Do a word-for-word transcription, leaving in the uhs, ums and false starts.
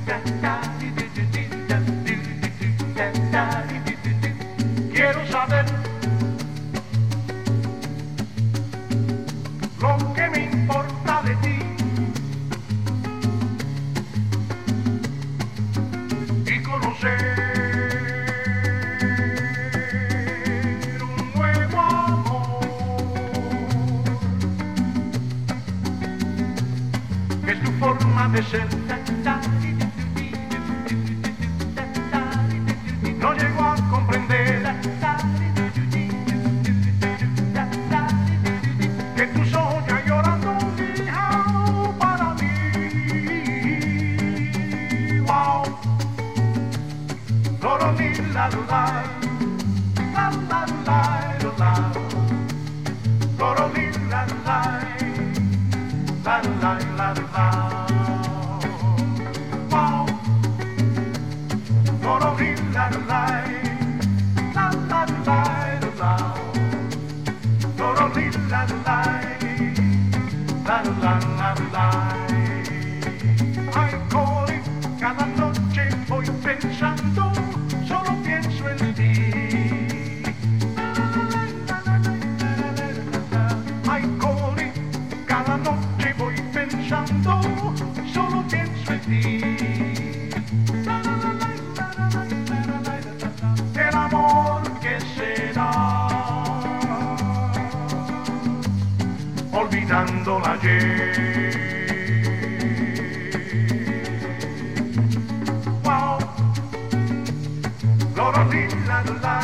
Quiero saber lo que me importa de ti y conocer un nuevo amor, que es tu forma de ser. No llego a comprender que tú soñas llorando hija, para mí. Wow. Loro mi la la la la la la. Loro mi la la la la la la. Wow. Loro mi la la la la la la. Loro mi la la la la la la. Ay, Cori, cada noche voy pensando, solo pienso en ti. Ay, Cori, cada noche voy pensando, solo pienso en ti. El amor que será, olvidando la ayer. Wow, la la la la.